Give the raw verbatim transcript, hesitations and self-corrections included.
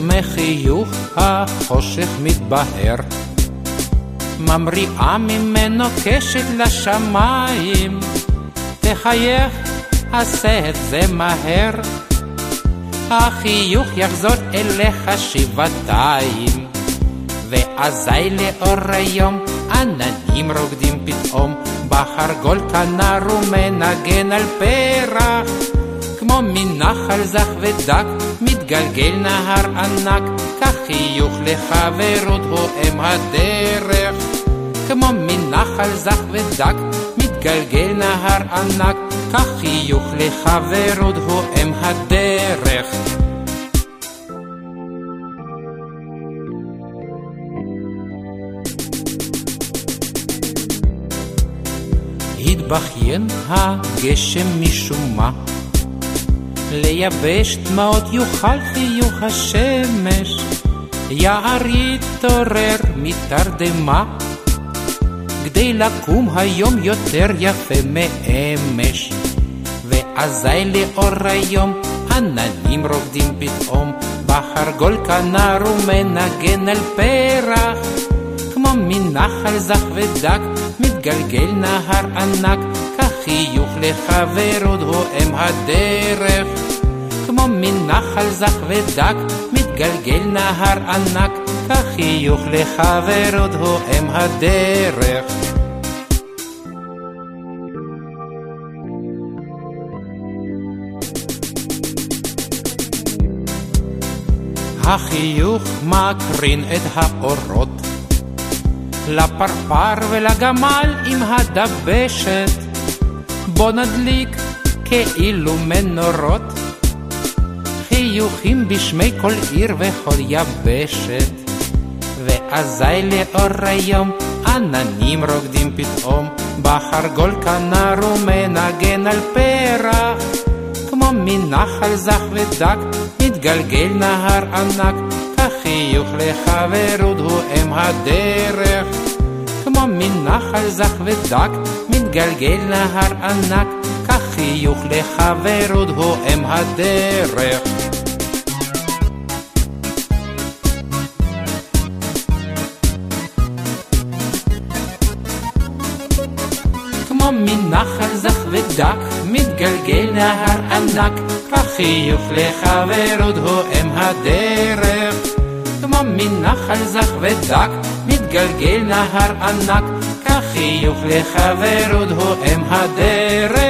מחיוך החושך מתבהר, ממריאה ממנו קשת לשמיים, תחייך, עשה את זה מהר, החיוך יחזור אליך שבעתיים. ואזי לאור היום עננים רוקדים פתאום, בחרגול כנר ומנגן על פרח, כמו מנחל זך ודק מתגלגל נהר ענק, כך חיוך לחברות הוא אם הדרך. כמו מנחל זך ודק מתגלגל נהר ענק, כך חיוך לחברות הוא אם הדרך. התבכיין הגשם משום מה, לייבש דמעות יוכל חיוך השמש, יער יתעורר מתרדמה, כדי לקום היום יותר יפה מאמש. ואזי לאור היום עננים רוקדים פתאום, בחרגול כנר ומנגן על פרח, כמו מנחל זך ודק מתגלגל נהר ענק, כך חיוך לחברות הוא אם הדרך. כמו מנחל זך ודק מתגלגל נהר ענק, כך חיוך לחברות הוא אם הדרך. החיוך מקרין את האורות, לפרפר ולגמל עם הדבשת, בוא נדליק כאילו מנורות, חיוכים בשמי כל עיר וכל יבשת. ואזי לאור היום עננים רוקדים פתאום, בחרגול כנר ומנגן על פרח, כמו מנחל זך ודק מתגלגל נהר ענק, כך חיוך לחברות הוא אם הדרך. כמו מנחל זך ודק מתגלגל נהר ענק, כך חיוך לחברות הוא אם הדרך. כמו מנחל זך ודק מתגלגל נהר ענק, כך חיוך לחברות הוא אם הדרך. כמו מנחל זך ודק מתגלגל נהר ענק, כך חיוך לחברות הוא אם הדרך.